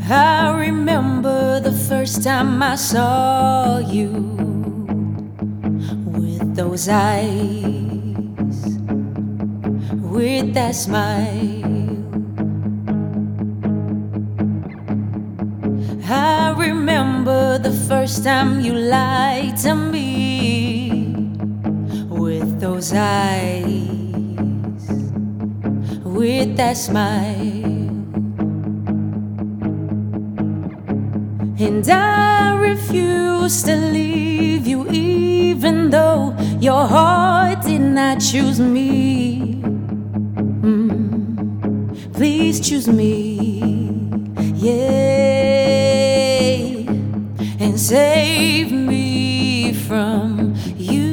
I remember the first time I saw you with those eyes, with that smile. I remember the first time you lied to me with those eyes, with that smile. And I refuse to leave you, even though your heart did not choose me. Please choose me, yeah, and save me from you.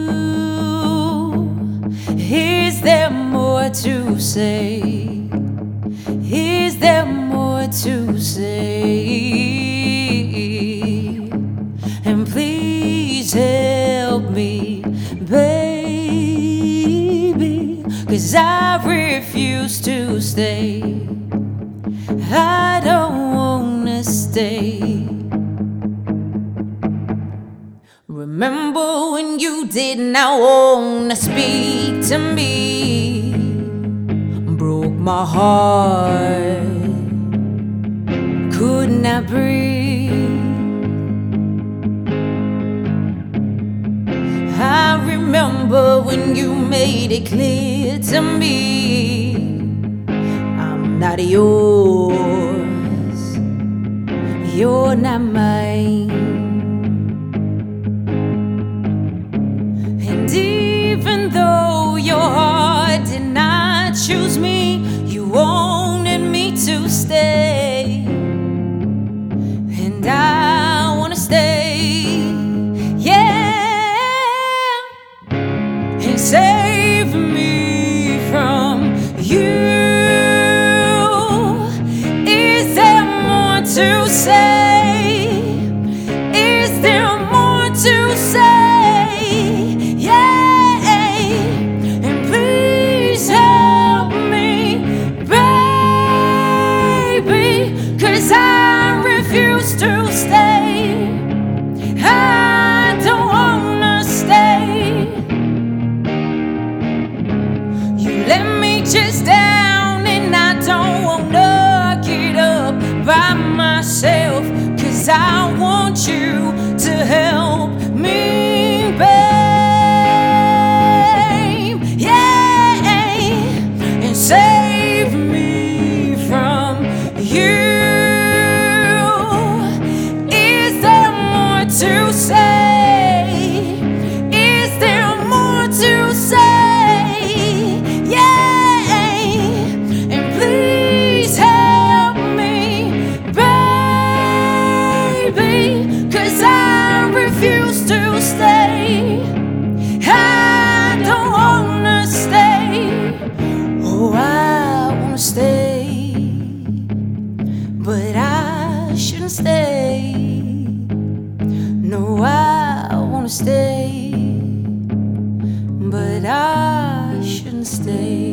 Is there more to say? Is there more to say? And please help me, baby, 'cause I refuse to stay. I don't wanna stay. Remember when you did not wanna speak to me? Broke my heart, could not breathe. I remember when you made it clear to me, I'm not yours, you're not mine. And even though your heart did not choose me, you wanted me to stay. And I wanna stay, yeah, and save me from you. Is there more to say? Is there more to say? Yeah, and please help me, baby, 'cause I refuse to stay. I don't wanna stay. You let me just down, and I don't wanna get up by myself, 'cause I want you to help me, babe, yeah, and save me from you. Is there more to say? Is there more to say? Yeah, and please help me, baby, 'cause I refuse to stay. I don't wanna stay. Oh, I wanna stay, but I shouldn't stay. No, I wanna stay, but I shouldn't stay.